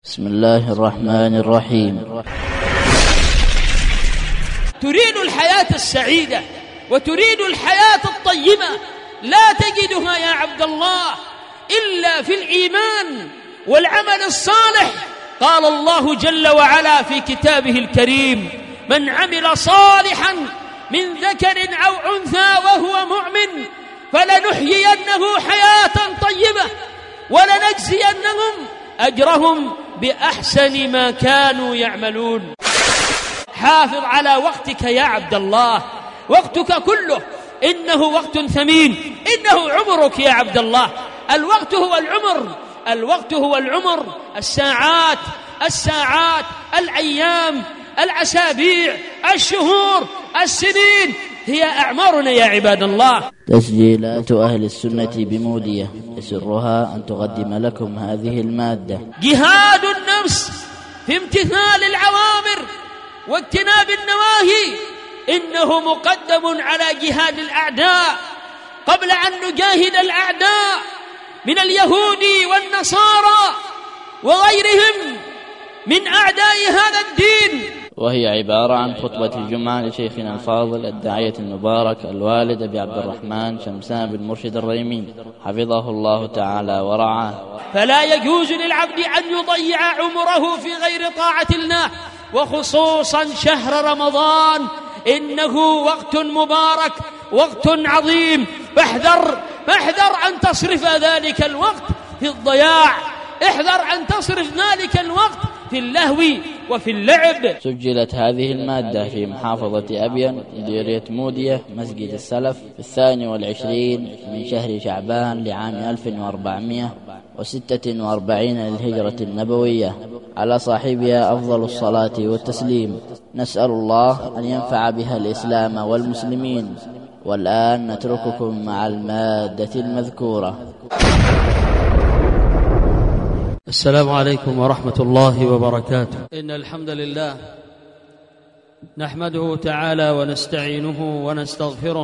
بسم الله الرحمن الرحيم. تريد الحياة السعيدة وتريد الحياة الطيبة، لا تجدها يا عبد الله إلا في الإيمان والعمل الصالح. قال الله جل وعلا في كتابه الكريم: من عمل صالحا من ذكر أو أنثى وهو مؤمن فلنحيينه حياة طيبة ولنجزينهم أجرهم بأحسن ما كانوا يعملون. حافظ على وقتك يا عبد الله، وقتك كله إنه وقت ثمين، إنه عمرك يا عبد الله. الوقت هو العمر، الوقت هو العمر، الساعات، الأيام، الأسابيع، الشهور، السنين، هي أعمارنا يا عباد الله. تسجيلات أهل السنة بمودية يسرها أن تقدم لكم هذه المادة. جهاد النفس في امتثال الأوامر واجتناب النواهي إنه مقدم على جهاد الأعداء. قبل أن نجاهد الأعداء من اليهود والنصارى وغيرهم من أعداء هذا الدين، وهي عبارة عن خطبة الجمعة لشيخنا الفاضل الداعية المبارك الوالد أبي عبد الرحمن شمسان بن مرشد الريمي حفظه الله تعالى ورعاه. فلا يجوز للعبد أن يضيع عمره في غير طاعة الله، وخصوصا شهر رمضان، إنه وقت مبارك، وقت عظيم. فاحذر أن تصرف ذلك الوقت في الضياع، احذر أن تصرف ذلك الوقت في اللهو وفي اللعب. سجلت هذه المادة في محافظة أبين مديرية مودية مسجد السلف في 22 من شهر شعبان لعام 1446 للهجرة النبوية، على صاحبها أفضل الصلاة والتسليم. نسأل الله أن ينفع بها الإسلام والمسلمين. والآن نترككم مع المادة المذكورة. السلام عليكم ورحمة الله وبركاته. إن الحمد لله نحمده تعالى ونستعينه ونستغفره،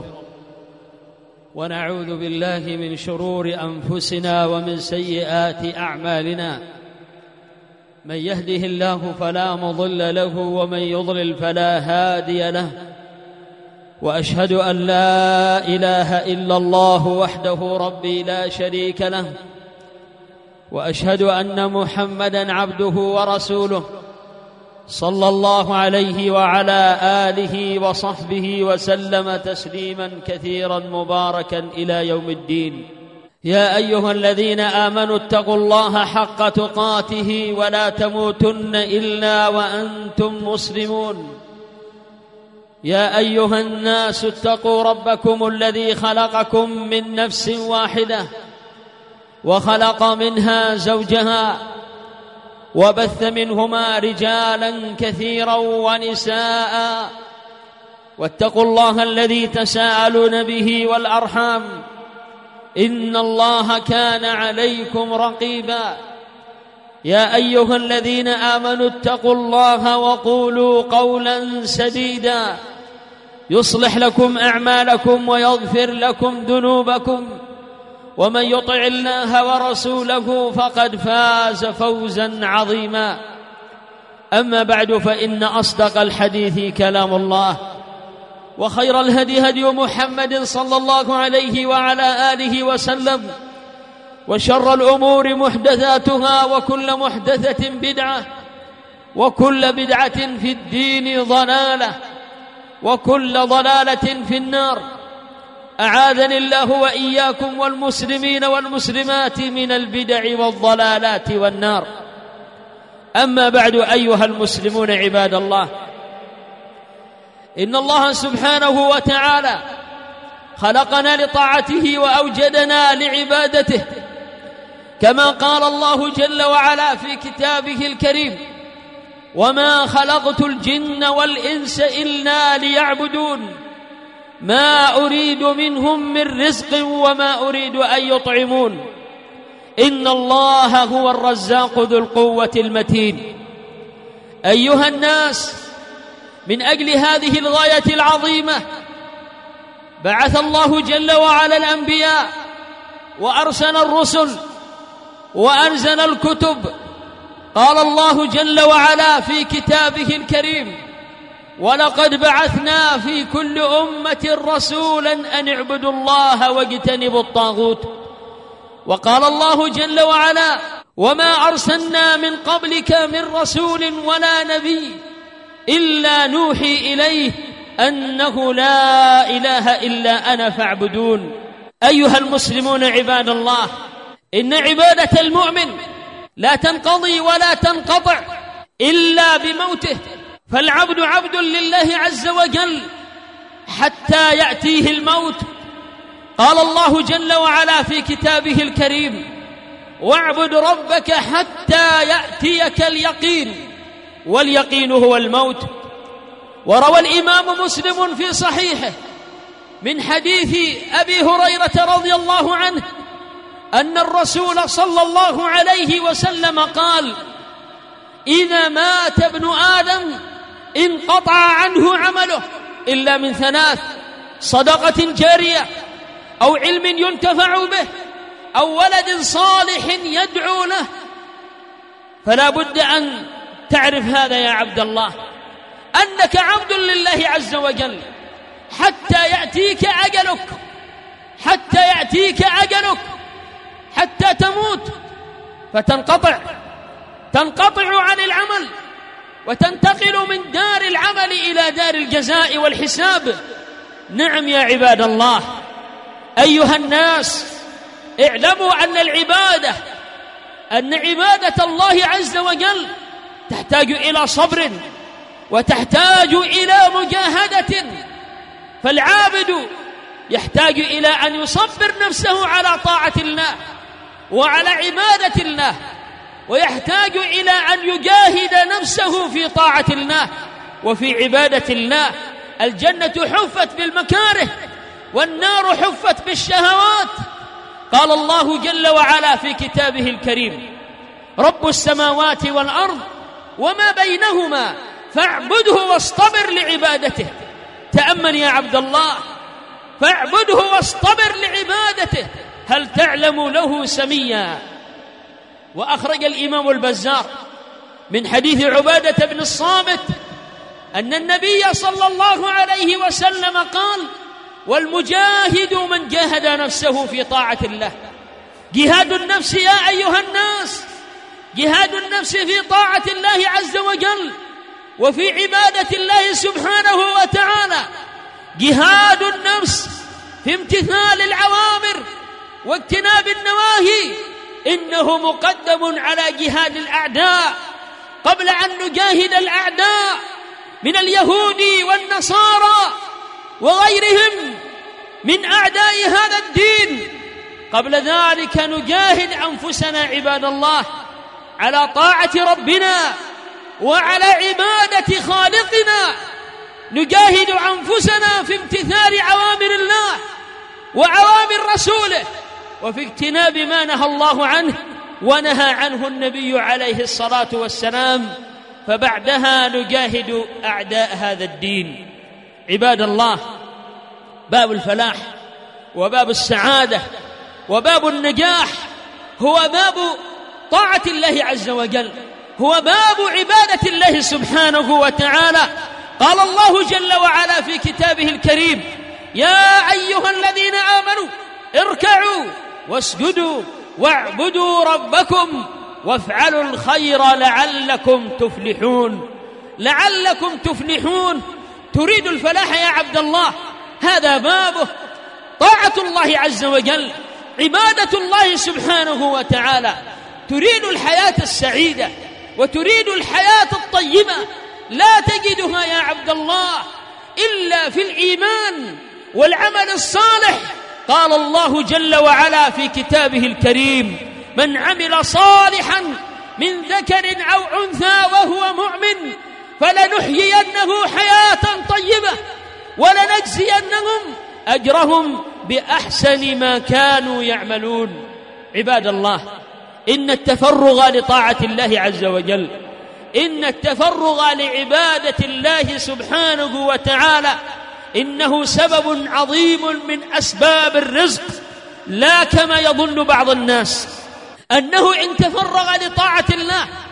ونعوذ بالله من شرور أنفسنا ومن سيئات أعمالنا. من يهده الله فلا مضل له ومن يضلل فلا هادي له، وأشهد أن لا إله إلا الله وحده ربي لا شريك له، وأشهد أن محمدًا عبده ورسوله صلى الله عليه وعلى آله وصحبه وسلم تسليماً كثيراً مباركاً إلى يوم الدين. يا أيها الذين آمنوا اتقوا الله حق تقاته ولا تموتن إلا وأنتم مسلمون. يا أيها الناس اتقوا ربكم الذي خلقكم من نفس واحدة وخلق منها زوجها وبث منهما رجالا كثيرا ونساء، واتقوا الله الذي تساءلون به والأرحام إن الله كان عليكم رقيبا. يا أيها الذين آمنوا اتقوا الله وقولوا قولا سديدا يصلح لكم أعمالكم ويغفر لكم ذنوبكم، ومن يطع الله ورسوله فقد فاز فوزا عظيما. أما بعد، فإن أصدق الحديث كلام الله، وخير الهدي هدي محمد صلى الله عليه وعلى آله وسلم، وشر الأمور محدثاتها، وكل محدثة بدعة، وكل بدعة في الدين ضلالة، وكل ضلالة في النار. أعاذني الله وإياكم والمسلمين والمسلمات من البدع والضلالات والنار. أما بعد، أيها المسلمون عباد الله، إن الله سبحانه وتعالى خلقنا لطاعته وأوجدنا لعبادته، كما قال الله جل وعلا في كتابه الكريم: وما خلقت الجن والإنس إلا ليعبدون ما أريد منهم من رزق وما أريد أن يطعمون إن الله هو الرزاق ذو القوة المتين. أيها الناس، من أجل هذه الغاية العظيمة بعث الله جل وعلا الأنبياء وأرسل الرسل وأنزل الكتب. قال الله جل وعلا في كتابه الكريم: ولقد بعثنا في كل أمة رسولا أن اعبدوا الله واجتنبوا الطاغوت. وقال الله جل وعلا: وما أرسلنا من قبلك من رسول ولا نبي إلا نوحي إليه أنه لا إله إلا أنا فاعبدون. أيها المسلمون عباد الله، إن عبادة المؤمن لا تنقضي ولا تنقطع إلا بموته، فالعبد عبد لله عز وجل حتى يأتيه الموت. قال الله جل وعلا في كتابه الكريم: واعبد ربك حتى يأتيك اليقين، واليقين هو الموت. وروى الإمام مسلم في صحيحه من حديث أبي هريرة رضي الله عنه أن الرسول صلى الله عليه وسلم قال: إذا مات ابن آدم انقطع عنه عمله إلا من ثلاث: صدقة جارية، أو علم ينتفع به، أو ولد صالح يدعو له. فلا بد أن تعرف هذا يا عبد الله، أنك عبد لله عز وجل حتى يأتيك أجلك، حتى يأتيك أجلك، حتى تموت فتنقطع عن العمل وتنتقل من دار العمل إلى دار الجزاء والحساب. نعم يا عباد الله، أيها الناس، اعلموا أن عبادة الله عز وجل تحتاج إلى صبر وتحتاج إلى مجاهدة. فالعابد يحتاج إلى أن يصبر نفسه على طاعة الله وعلى عبادة الله، ويحتاج إلى أن يجاهد نفسه في طاعة الله وفي عبادة الله. الجنة حفت بالمكاره والنار حفت بالشهوات. قال الله جل وعلا في كتابه الكريم: رب السماوات والأرض وما بينهما فاعبده واصطبر لعبادته. تأمل يا عبد الله، فاعبده واصطبر لعبادته، هل تعلم له سميا؟ وأخرج الإمام البزار من حديث عبادة بن الصامت أن النبي صلى الله عليه وسلم قال: والمجاهد من جاهد نفسه في طاعة الله. جهاد النفس يا أيها الناس، جهاد النفس في طاعة الله عز وجل وفي عبادة الله سبحانه وتعالى، جهاد النفس في امتثال العوامر واجتناب النواهي، إنه مقدم على جهاد الأعداء. قبل أن نجاهد الأعداء من اليهود والنصارى وغيرهم من أعداء هذا الدين، قبل ذلك نجاهد أنفسنا عباد الله على طاعة ربنا وعلى عبادة خالقنا. نجاهد أنفسنا في امتثال أوامر الله وأوامر رسوله، وفي اجتناب ما نهى الله عنه ونهى عنه النبي عليه الصلاة والسلام، فبعدها نجاهد أعداء هذا الدين. عباد الله، باب الفلاح وباب السعادة وباب النجاح هو باب طاعة الله عز وجل، هو باب عبادة الله سبحانه وتعالى. قال الله جل وعلا في كتابه الكريم: يا أيها الذين آمنوا اركعوا واسجدوا واعبدوا ربكم وافعلوا الخير لعلكم تفلحون. لعلكم تفلحون. تريد الفلاح يا عبد الله، هذا بابه، طاعة الله عز وجل، عبادة الله سبحانه وتعالى. تريد الحياة السعيدة وتريد الحياة الطيبة، لا تجدها يا عبد الله إلا في الإيمان والعمل الصالح. قال الله جل وعلا في كتابه الكريم: من عمل صالحا من ذكر أو أنثى وهو مؤمن فلنحيينه حياة طيبة ولنجزينهم أجرهم بأحسن ما كانوا يعملون. عباد الله، إن التفرغ لطاعة الله عز وجل، إن التفرغ لعبادة الله سبحانه وتعالى إنه سبب عظيم من أسباب الرزق، لا كما يظن بعض الناس أنه إن تفرغ لطاعة الله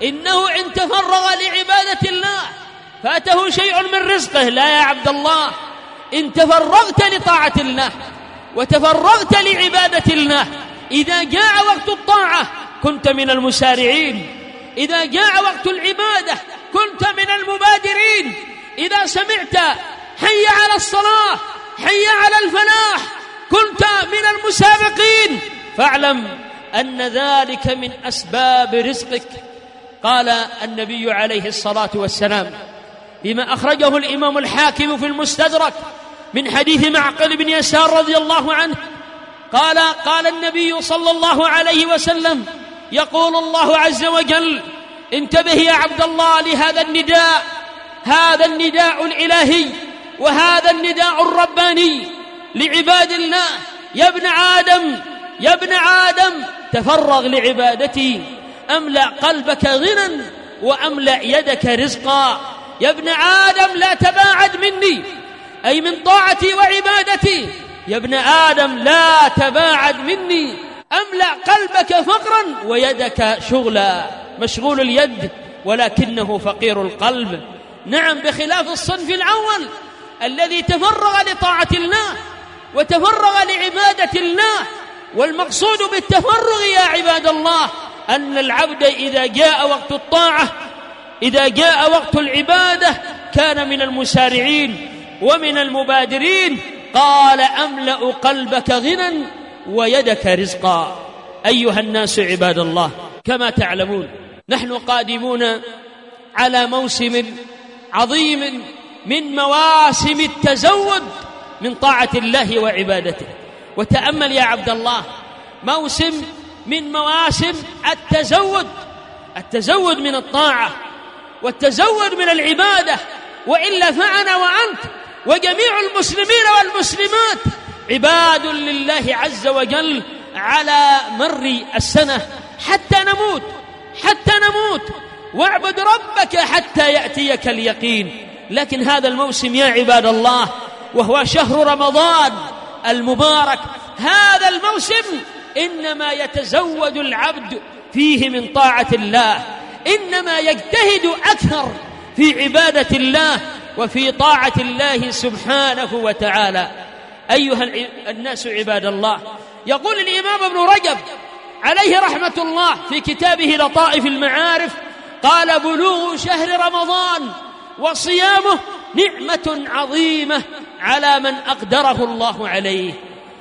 إنه إن تفرغ لعبادة الله فاته شيء من رزقه. لا يا عبد الله، إن تفرغت لطاعة الله وتفرغت لعبادة الله، إذا جاء وقت الطاعة كنت من المسارعين، إذا جاء وقت العبادة كنت من المبادرين، إذا سمعت حي على الصلاة حي على الفلاح كنت من المسابقين. فاعلم أن ذلك من أسباب رزقك. قال النبي عليه الصلاة والسلام بما أخرجه الإمام الحاكم في المستدرك من حديث معقل بن يسار رضي الله عنه قال النبي صلى الله عليه وسلم: يقول الله عز وجل: انتبه يا عبد الله لهذا النداء، هذا النداء الإلهي وهذا النداء الرباني لعباد الله: يا ابن آدم تفرغ لعبادتي أملأ قلبك غنى وأملأ يدك رزقا. يا ابن آدم لا تباعد مني، أي من طاعتي وعبادتي. يا ابن آدم لا تباعد مني، أملأ قلبك فقرا ويدك شغلا. مشغول اليد ولكنه فقير القلب. نعم، بخلاف الصنف الأول الذي تفرغ لطاعة الله وتفرغ لعبادة الله. والمقصود بالتفرغ يا عباد الله أن العبد إذا جاء وقت الطاعة، إذا جاء وقت العبادة، كان من المسارعين ومن المبادرين. قال: أملأ قلبك غنى ويدك رزقا. أيها الناس عباد الله، كما تعلمون نحن قادمون على موسم عظيم من مواسم التزود من طاعة الله وعبادته. وتأمل يا عبد الله، موسم من مواسم التزود من الطاعة والتزود من العبادة. وإلا فأنا وأنت وجميع المسلمين والمسلمات عباد لله عز وجل على مر السنة حتى نموت واعبد ربك حتى يأتيك اليقين. لكن هذا الموسم يا عباد الله وهو شهر رمضان المبارك، هذا الموسم إنما يتزود العبد فيه من طاعة الله، إنما يجتهد أكثر في عبادة الله وفي طاعة الله سبحانه وتعالى. أيها الناس عباد الله، يقول الإمام ابن رجب عليه رحمة الله في كتابه لطائف المعارف، قال: بلوغ شهر رمضان وصيامه نعمة عظيمة على من أقدره الله عليه.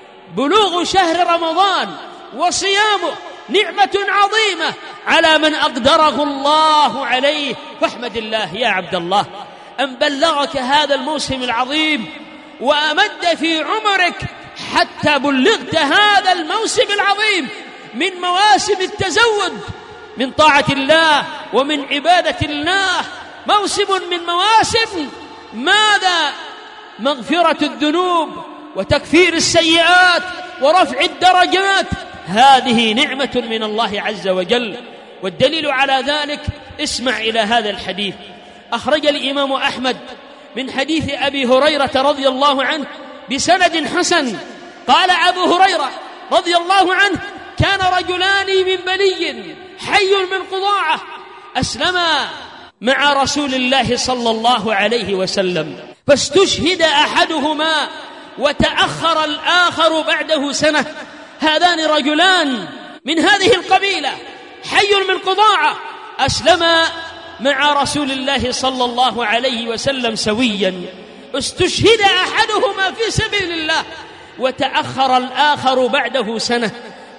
بلوغ شهر رمضان وصيامه نعمة عظيمة على من أقدره الله عليه. فاحمد الله يا عبد الله أن بلغك هذا الموسم العظيم وأمد في عمرك حتى بلغت هذا الموسم العظيم من مواسم التزود من طاعة الله ومن عبادة الله. موسم من مواسم ماذا؟ مغفرة الذنوب وتكفير السيئات ورفع الدرجات. هذه نعمة من الله عز وجل. والدليل على ذلك اسمع إلى هذا الحديث. أخرج الإمام أحمد من حديث أبي هريرة رضي الله عنه بسند حسن. قال أبو هريرة رضي الله عنه: كان رجلان من بني حي من قضاعة أسلما مع رسول الله صلى الله عليه وسلم، فاستشهد أحدهما وتأخر الآخر بعده سنة. هذان رجلان من هذه القبيلة حي من قضاعة أسلما مع رسول الله صلى الله عليه وسلم سويا، استشهد أحدهما في سبيل الله وتأخر الآخر بعده سنة.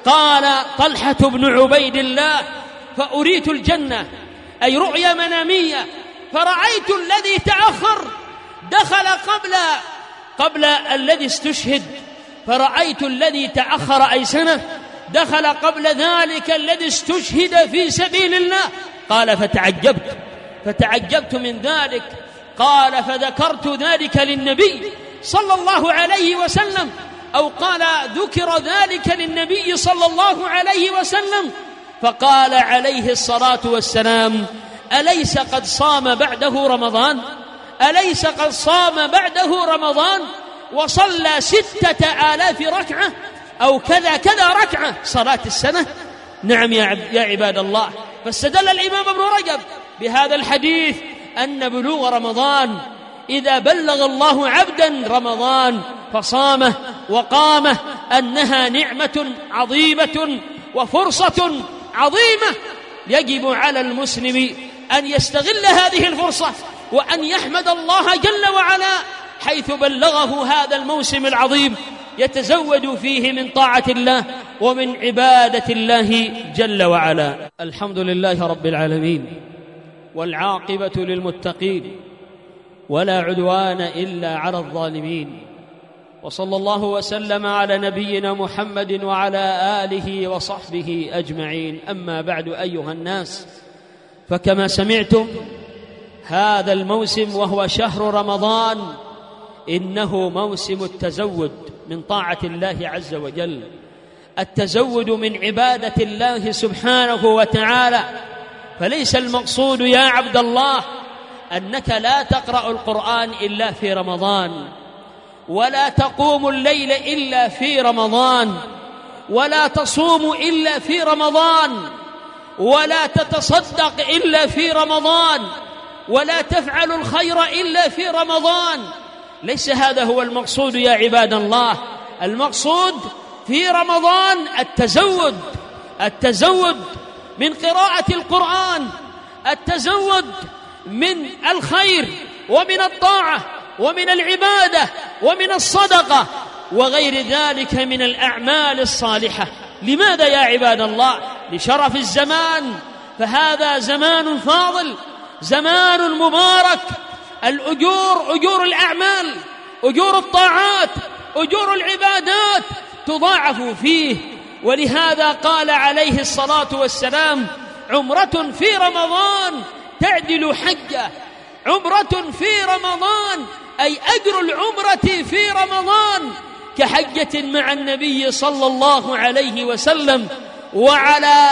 قال طلحة بن عبيد الله: فأريت الجنة، أي رؤيا منامية، فرأيت الذي تأخر دخل قبل الذي استشهد، فرأيت الذي تأخر أي سنة دخل قبل ذلك الذي استشهد في سبيل الله. قال فتعجبت من ذلك. قال فذكرت ذلك للنبي صلى الله عليه وسلم، أو قال ذكر ذلك للنبي صلى الله عليه وسلم، فقال عليه الصلاة والسلام: أليس قد صام بعده رمضان؟ أليس قد صام بعده رمضان وصلى 6000 ركعة أو كذا ركعة صلاة السنة؟ نعم يا عباد الله. فاستدل الإمام ابن رجب بهذا الحديث أن بلوغ رمضان إذا بلغ الله عبدا رمضان فصامه وقامه أنها نعمة عظيمة وفرصة عظيمة يجب على المسلم أن يستغل هذه الفرصة وأن يحمد الله جل وعلا حيث بلغه هذا الموسم العظيم يتزود فيه من طاعة الله ومن عبادة الله جل وعلا. الحمد لله رب العالمين، والعاقبة للمتقين، ولا عدوان إلا على الظالمين، وصلى الله وسلم على نبينا محمد وعلى آله وصحبه أجمعين. أما بعد أيها الناس، فكما سمعتم هذا الموسم وهو شهر رمضان إنه موسم التزود من طاعة الله عز وجل، التزود من عبادة الله سبحانه وتعالى. فليس المقصود يا عبد الله أنك لا تقرأ القرآن إلا في رمضان، ولا تقوم الليل إلا في رمضان، ولا تصوم إلا في رمضان، ولا تتصدق إلا في رمضان، ولا تفعل الخير إلا في رمضان. ليس هذا هو المقصود يا عباد الله. المقصود في رمضان التزود من قراءة القرآن، التزود من الخير ومن الطاعة ومن العبادة ومن الصدقة وغير ذلك من الأعمال الصالحة. لماذا يا عباد الله؟ لشرف الزمان، فهذا زمان فاضل، زمان مبارك، الأجور، أجور الأعمال، أجور الطاعات، أجور العبادات تضاعف فيه. ولهذا قال عليه الصلاة والسلام: عمرة في رمضان تعدل حجة. عمرة في رمضان أي أجر العمرة في رمضان كحجة مع النبي صلى الله عليه وسلم. وعلى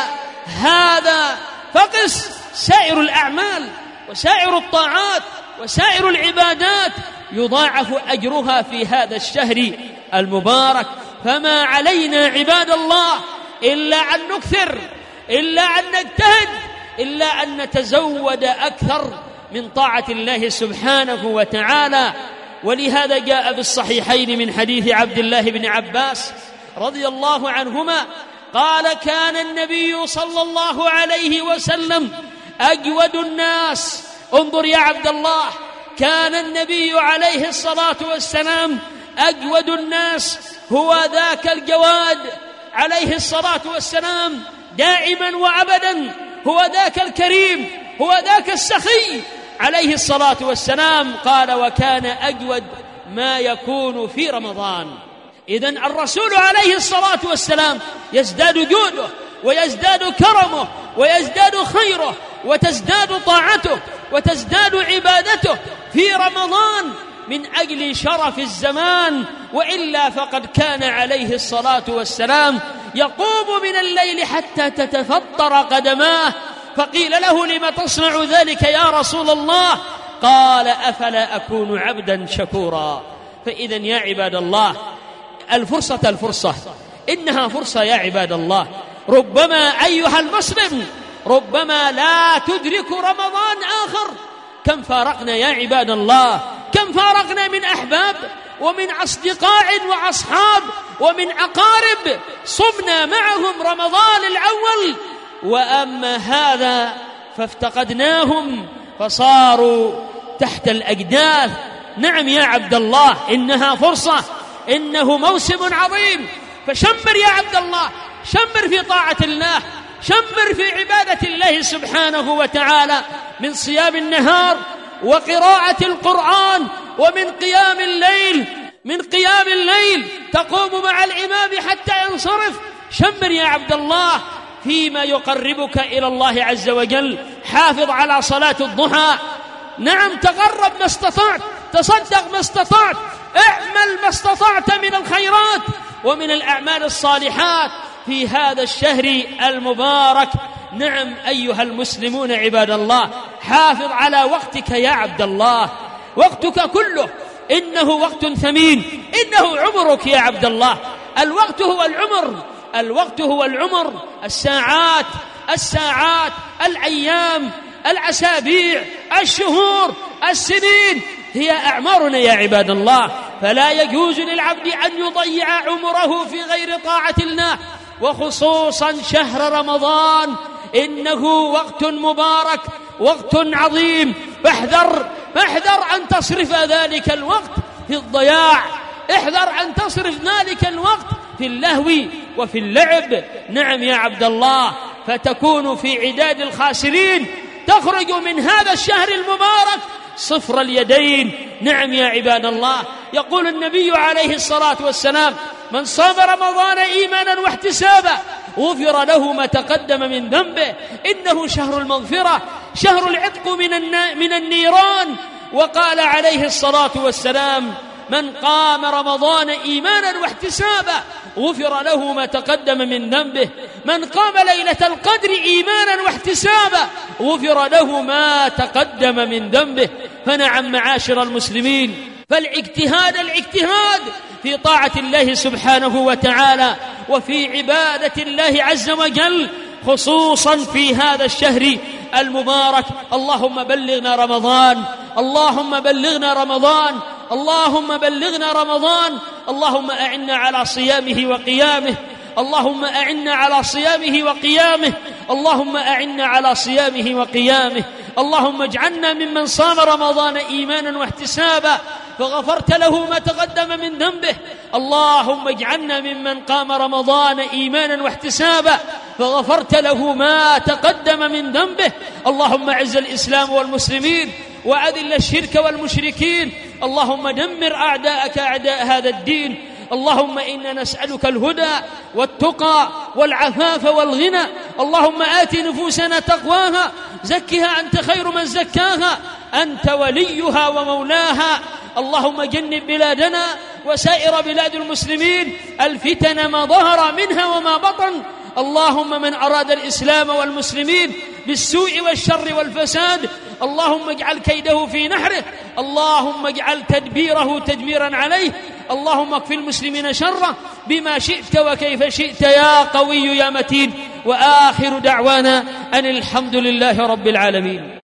هذا فقس سائر الأعمال وسائر الطاعات وسائر العبادات يضاعف أجرها في هذا الشهر المبارك. فما علينا عباد الله إلا أن نكثر، إلا أن نجتهد، إلا أن نتزود أكثر من طاعة الله سبحانه وتعالى. ولهذا جاء بالصحيحين من حديث عبد الله بن عباس رضي الله عنهما قال: كان النبي صلى الله عليه وسلم أجود الناس. انظر يا عبد الله، كان النبي عليه الصلاة والسلام أجود الناس، هو ذاك الجواد عليه الصلاة والسلام دائما وأبدا، هو ذاك الكريم، هو ذاك السخي عليه الصلاة والسلام. قال: وكان أجود ما يكون في رمضان. إذن الرسول عليه الصلاة والسلام يزداد جوده ويزداد كرمه ويزداد خيره وتزداد طاعته وتزداد عبادته في رمضان من أجل شرف الزمان. وإلا فقد كان عليه الصلاة والسلام يقوم من الليل حتى تتفطر قدماه، فقيل له: لم تصنع ذلك يا رسول الله؟ قال: أفلا أكون عبدا شكورا. فإذا يا عباد الله، الفرصة إنها فرصة يا عباد الله. ربما أيها المسلم ربما لا تدرك رمضان آخر. كم فارقنا يا عباد الله، كم فارقنا من أحباب ومن أصدقاء وأصحاب ومن أقارب صمنا معهم رمضان الأول، وأما هذا فافتقدناهم فصاروا تحت الأجداث. نعم يا عبد الله، إنها فرصة، إنه موسم عظيم. فشمر يا عبد الله، شمر في طاعة الله، شمر في عبادة الله سبحانه وتعالى، من صيام النهار وقراءة القرآن ومن قيام الليل، من قيام الليل تقوم مع الإمام حتى ينصرف. شمر يا عبد الله فيما يقربك إلى الله عز وجل. حافظ على صلاة الضحى. نعم، تقرب ما استطعت، تصدق ما استطعت، اعمل ما استطعت من الخيرات ومن الأعمال الصالحات في هذا الشهر المبارك. نعم أيها المسلمون عباد الله، حافظ على وقتك يا عبد الله، وقتك كله إنه وقت ثمين، إنه عمرك يا عبد الله. الوقت هو العمر، الوقت هو العمر، الساعات، الأيام، الأسابيع، الشهور، السنين، هي أعمارنا يا عباد الله. فلا يجوز للعبد أن يضيع عمره في غير طاعة الله، وخصوصا شهر رمضان، إنه وقت مبارك، وقت عظيم. فاحذر أن تصرف ذلك الوقت في الضياع، احذر أن تصرف ذلك الوقت في اللهو وفي اللعب. نعم يا عبد الله، فتكون في عداد الخاسرين، تخرج من هذا الشهر المبارك صفر اليدين. نعم يا عباد الله، يقول النبي عليه الصلاة والسلام: من صام رمضان إيمانا واحتسابا غفر له ما تقدم من ذنبه. إنه شهر المغفرة، شهر العتق من النيران. وقال عليه الصلاة والسلام: من قام رمضان إيمانا واحتسابا غفر له ما تقدم من ذنبه. من قام ليلة القدر إيمانا واحتسابا غفر له ما تقدم من ذنبه. فنعم معاشر المسلمين، فالاجتهاد في طاعة الله سبحانه وتعالى وفي عبادة الله عز وجل، خصوصا في هذا الشهر المبارك. اللهم بلغنا رمضان، اللهم بلغنا رمضان، اللهم بلغنا رمضان. اللهم أعنا على صيامه وقيامه، اللهم أعنا على صيامه وقيامه، اللهم أعنا على صيامه وقيامه. اللهم اجعلنا ممن صام رمضان إيمانا واحتسابا فغفرت له ما تقدم من ذنبه. اللهم اجعلنا ممن قام رمضان إيمانا واحتسابا فغفرت له ما تقدم من ذنبه. اللهم اعز الإسلام والمسلمين وأذل الشرك والمشركين. اللهم دمر أعداءك أعداء هذا الدين. اللهم إنا نسألك الهدى والتقى والعفاف والغنى. اللهم آت نفوسنا تقواها، زكها أنت خير من زكاها، أنت وليها ومولاها. اللهم جنب بلادنا وسائر بلاد المسلمين الفتن ما ظهر منها وما بطن. اللهم من أراد الإسلام والمسلمين بالسوء والشر والفساد اللهم اجعل كيده في نحره، اللهم اجعل تدبيره تدميرا عليه. اللهم اكف المسلمين شره بما شئت وكيف شئت يا قوي يا متين. وآخر دعوانا أن الحمد لله رب العالمين.